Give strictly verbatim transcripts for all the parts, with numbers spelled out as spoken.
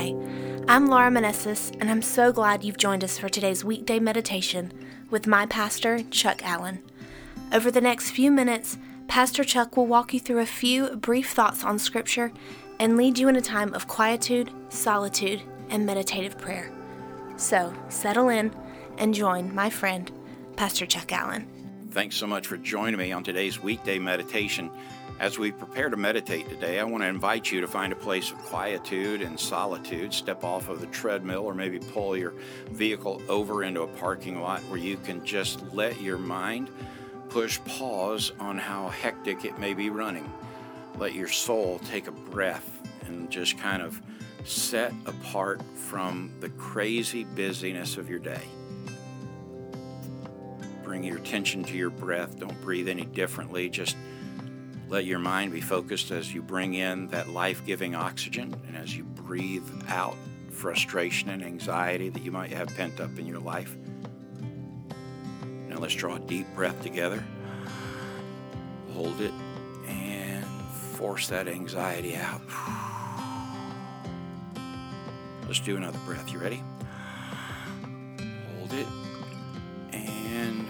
Hi, I'm Laura Manessis, and I'm so glad you've joined us for today's weekday meditation with my pastor, Chuck Allen. Over the next few minutes, Pastor Chuck will walk you through a few brief thoughts on Scripture and lead you in a time of quietude, solitude, and meditative prayer. So, settle in and join my friend, Pastor Chuck Allen. Thanks so much for joining me on today's weekday meditation. As we prepare to meditate today, I want to invite you to find a place of quietude and solitude. Step off of the treadmill or maybe pull your vehicle over into a parking lot where you can just let your mind push pause on how hectic it may be running. Let your soul take a breath and just kind of set apart from the crazy busyness of your day. Bring your attention to your breath. Don't breathe any differently. Just let your mind be focused as you bring in that life-giving oxygen and as you breathe out frustration and anxiety that you might have pent up in your life. Now let's draw a deep breath together. Hold it and force that anxiety out. Let's do another breath. You ready? Hold it and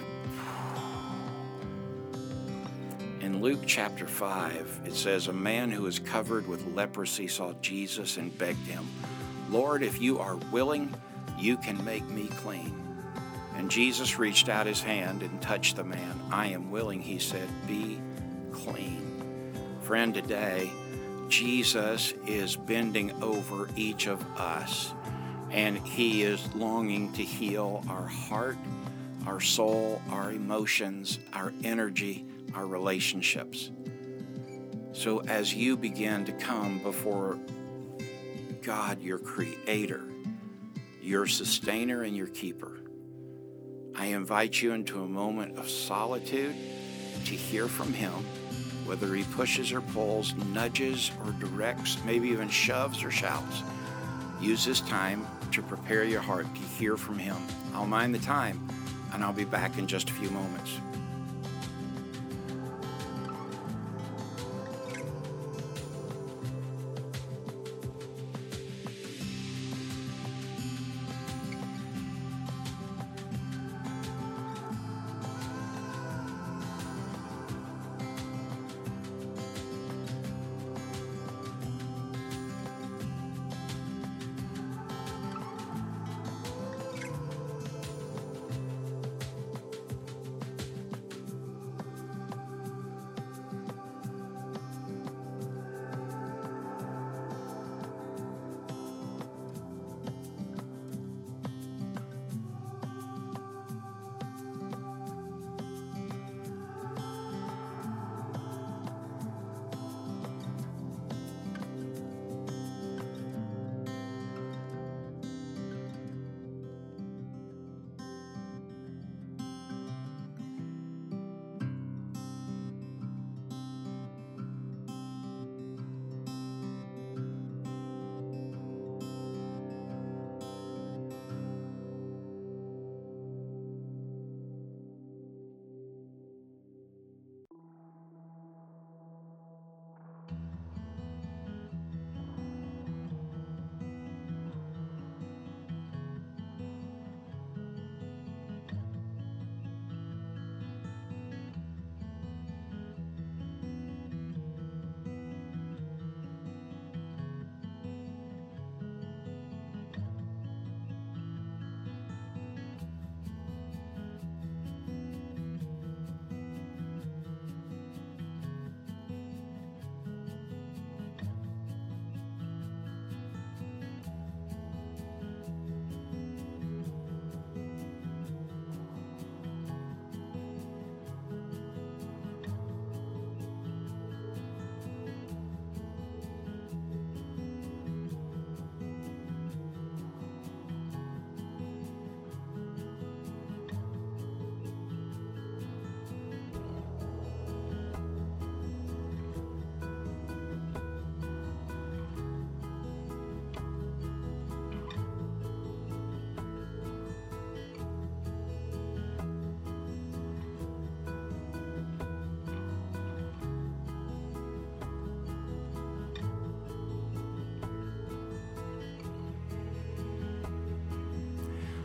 in Luke chapter five, it says, a man who was covered with leprosy saw Jesus and begged him, Lord, if you are willing, you can make me clean. And Jesus reached out his hand and touched the man. I am willing, he said, be clean. Friend, today, Jesus is bending over each of us, and he is longing to heal our heart, our soul, our emotions, our energy, our relationships. So as you begin to come before God, your creator, your sustainer and your keeper, I invite you into a moment of solitude to hear from him, whether he pushes or pulls, nudges or directs, maybe even shoves or shouts. Use this time to prepare your heart to hear from him. I'll mind the time, and I'll be back in just a few moments.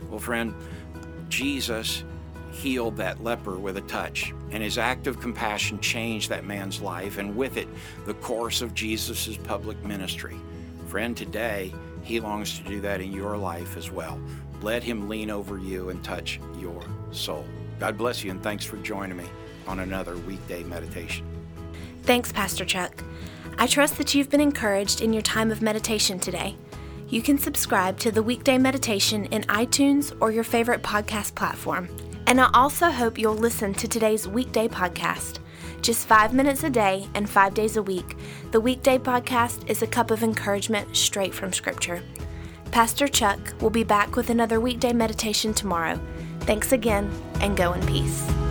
Well, friend, Jesus healed that leper with a touch, and his act of compassion changed that man's life, and with it, the course of Jesus' public ministry. Friend, today, he longs to do that in your life as well. Let him lean over you and touch your soul. God bless you, and thanks for joining me on another weekday meditation. Thanks, Pastor Chuck. I trust that you've been encouraged in your time of meditation today. You can subscribe to the Weekday Meditation in iTunes or your favorite podcast platform. And I also hope you'll listen to today's weekday podcast. Just five minutes a day and five days a week, the weekday podcast is a cup of encouragement straight from Scripture. Pastor Chuck will be back with another weekday meditation tomorrow. Thanks again, and go in peace.